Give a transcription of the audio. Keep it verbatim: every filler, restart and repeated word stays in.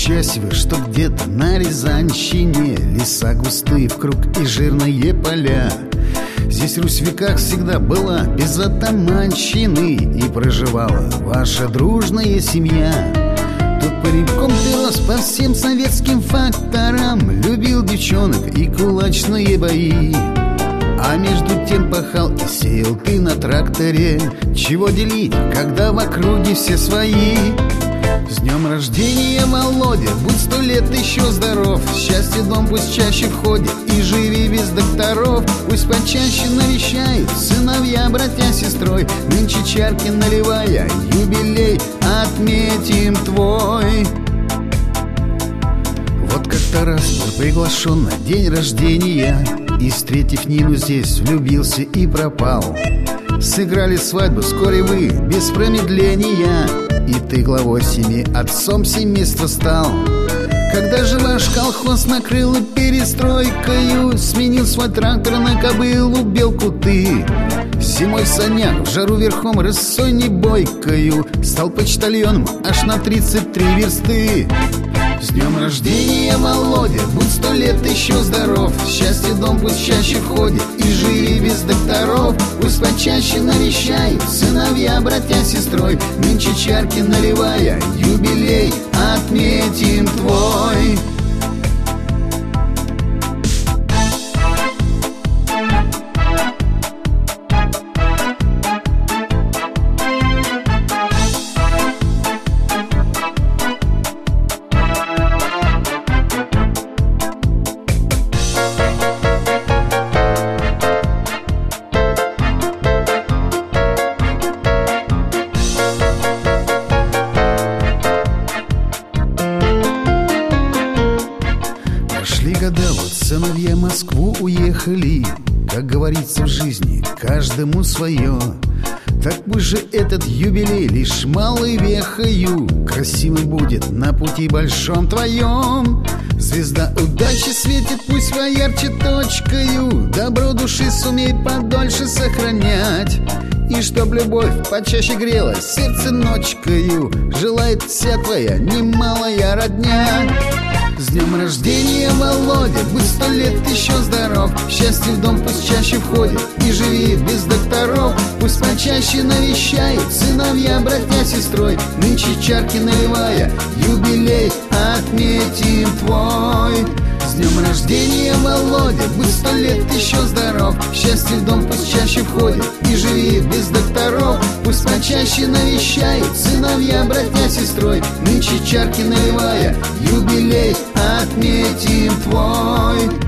счастливы, что где-то на Рязанщине леса густые вкруг и жирные поля. Здесь Русь в веках всегда была без атаманщины, и проживала ваша дружная семья. Тут пареньком ты рос по всем советским факторам, любил девчонок и кулачные бои. А между тем пахал и сеял ты на тракторе. Чего делить, когда в округе все свои? С днем рождения, Володя, будь сто лет еще здоров. Счастье в дом пусть чаще входит и живи без докторов. Пусть почаще навещают сыновья, братья, сестрой. Нынче чарки наливая, юбилей отметим твой. Вот как-то раз был приглашен на день рождения, и, встретив Нину здесь, влюбился и пропал. Сыграли свадьбу вскоре вы, без промедления, и ты главой семьи, отцом семейства стал. Когда же ваш колхоз накрыл перестройкою, сменил свой трактор на кобылу белку ты. Зимой в санях, в жару верхом, рысой не бойкою, стал почтальоном аж на тридцать три версты. С днем рождения, Володя, будь сто лет еще здоров. Счастье в дом пусть чаще входит и живи без докторов. Пусть почаще навещают сыновья, братья, сестрой. Нынче чарки наливая, юбилей отметим твой. Года, вот сыновья в Москву уехали. Как говорится в жизни, каждому свое. Так пусть же этот юбилей лишь малой вехою красивым будет на пути большом твоем. Звезда удачи светит пусть поярче точкою, добро души сумей подольше сохранять. И чтоб любовь почаще грела сердце ночкою, желает вся твоя немалая родня. С днем рождения, Володя, будь сто лет еще здоров. Счастье в дом пусть чаще входит и живи без докторов. Пусть почаще навещают сыновья, братья, сестрой. Нынче чарки наливая, юбилей отметим твой. С днем рождения, Володя, будь сто лет еще здоров. Счастье в дом пусть чаще входит и живи без докторов. Пусть почаще навещают сыновья, братья, сестрой. Нынче чарки наливая, юбилей отметим твой.